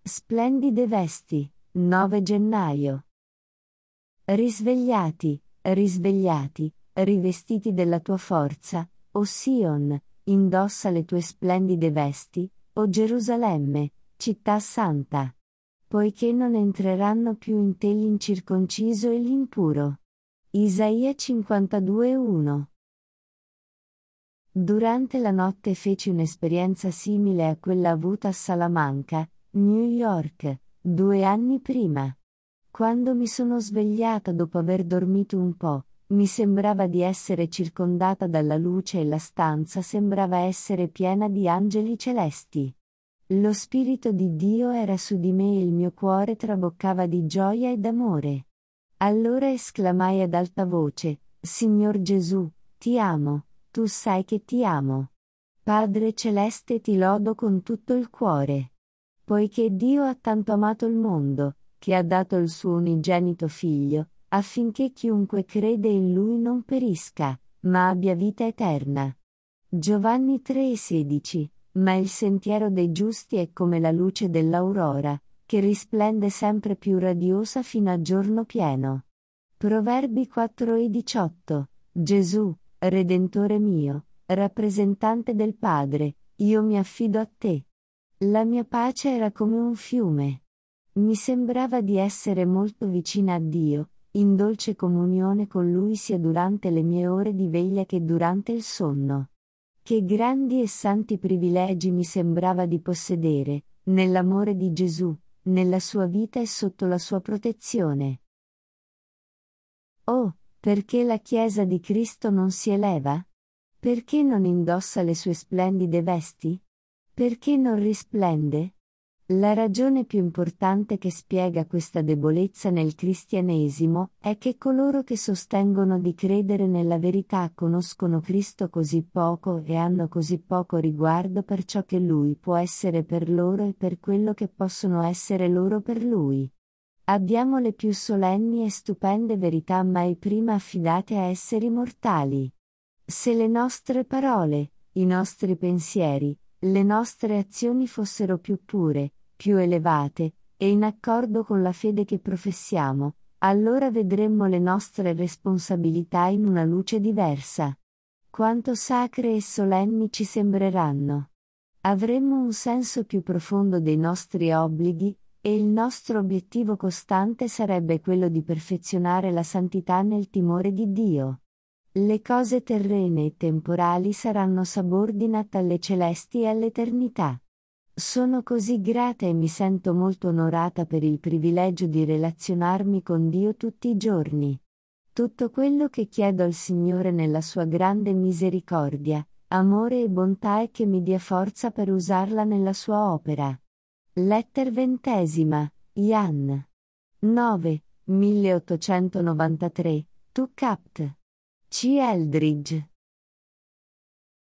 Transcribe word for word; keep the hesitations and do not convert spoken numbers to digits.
Splendide vesti, nove gennaio. Risvegliati, risvegliati, rivestiti della tua forza, o Sion, indossa le tue splendide vesti, o Gerusalemme, città santa. Poiché non entreranno più in te l'incirconciso e l'impuro. Isaia cinquantadue uno. Durante la notte feci un'esperienza simile a quella avuta a Salamanca, New York, due anni prima. Quando mi sono svegliata dopo aver dormito un po', mi sembrava di essere circondata dalla luce e la stanza sembrava essere piena di angeli celesti. Lo Spirito di Dio era su di me e il mio cuore traboccava di gioia e d'amore. Allora esclamai ad alta voce: Signor Gesù, ti amo, tu sai che ti amo. Padre Celeste, ti lodo con tutto il cuore. Poiché Dio ha tanto amato il mondo, che ha dato il suo unigenito Figlio, affinché chiunque crede in Lui non perisca, ma abbia vita eterna. Giovanni tre sedici. Ma il sentiero dei giusti è come la luce dell'aurora, che risplende sempre più radiosa fino a giorno pieno. Proverbi quattro e diciotto. Gesù, Redentore mio, rappresentante del Padre, io mi affido a te. La mia pace era come un fiume. Mi sembrava di essere molto vicina a Dio, in dolce comunione con Lui sia durante le mie ore di veglia che durante il sonno. Che grandi e santi privilegi mi sembrava di possedere, nell'amore di Gesù, nella sua vita e sotto la sua protezione. Oh, perché la Chiesa di Cristo non si eleva? Perché non indossa le sue splendide vesti? Perché non risplende? La ragione più importante che spiega questa debolezza nel cristianesimo è che coloro che sostengono di credere nella verità conoscono Cristo così poco e hanno così poco riguardo per ciò che Lui può essere per loro e per quello che possono essere loro per Lui. Abbiamo le più solenni e stupende verità mai prima affidate a esseri mortali. Se le nostre parole, i nostri pensieri, le nostre azioni fossero più pure, più elevate, e in accordo con la fede che professiamo, allora vedremmo le nostre responsabilità in una luce diversa. Quanto sacre e solenni ci sembreranno. Avremmo un senso più profondo dei nostri obblighi, e il nostro obiettivo costante sarebbe quello di perfezionare la santità nel timore di Dio. Le cose terrene e temporali saranno subordinate alle celesti e all'eternità. Sono così grata e mi sento molto onorata per il privilegio di relazionarmi con Dio tutti i giorni. Tutto quello che chiedo al Signore nella sua grande misericordia, amore e bontà è che mi dia forza per usarla nella sua opera. Letter ventesima, Jan. nove, milleottocentonovantatré, to Capt. C. Eldridge.